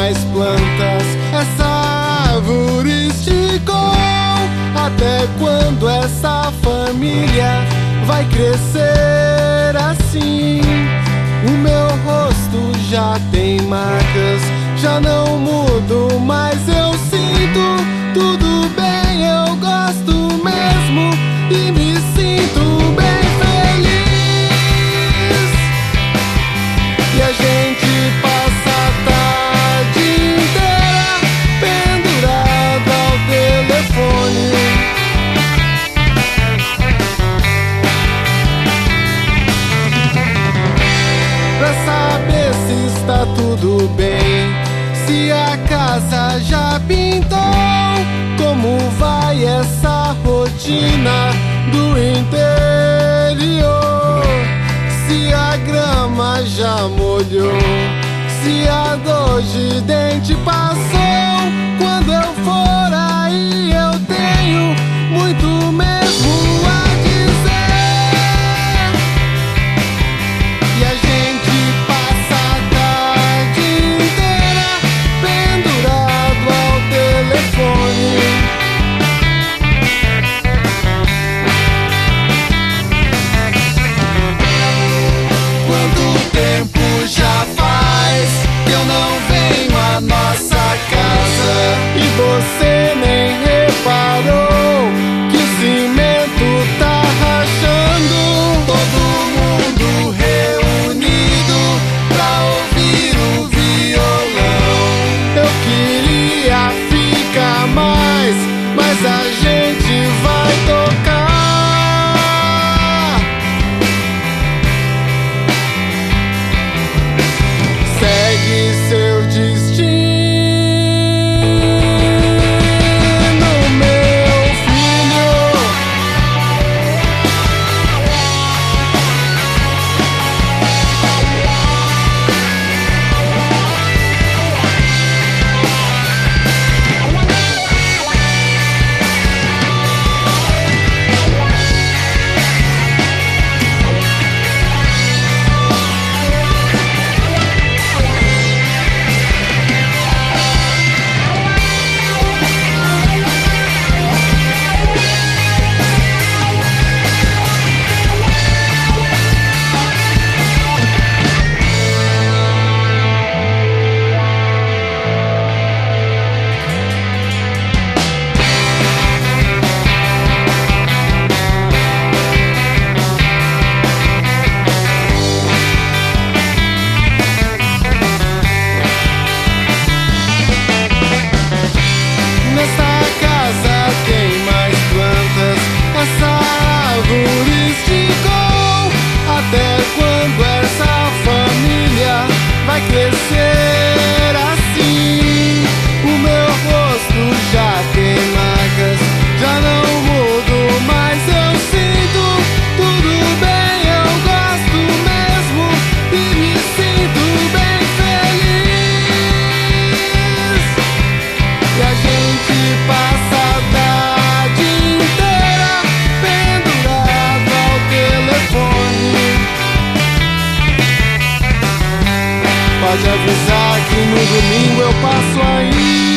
mais plantas essa árvore esticou? Até quando essa família vai crescer assim? O meu rosto já tem marcas, já não mudo, mas eu sinto tudo bem, eu gosto mesmo e me sinto bem feliz. E a gente passa a tarde inteira pendurado ao telefone, pra saber se está tudo bem, se a casa já pintou, como vai essa rotina do interior, se a grama já molhou, se a dor de dente passou. Quando eu for aí eu tenho muito mesmo a dizer. E a gente passa a tarde inteira pendurado ao telefone, quanto tempo já faz que eu não venho à nossa casa e você nem reparou que o cimento tá rachando. Todo mundo reunido pra ouvir o violão. Eu queria ficar mais, mas a gente vai tocar. Segue seu destino, meu filho. Nessa casa tem mais plantas, essa árvore esticou. Até quando essa família vai crescer assim? O meu rosto já tem marcas, já não mudo, mas eu sinto tudo bem, eu gosto mesmo e me sinto bem feliz. E a gente passa a tarde inteira pendurado ao telefone. Pode avisar que no domingo eu passo aí.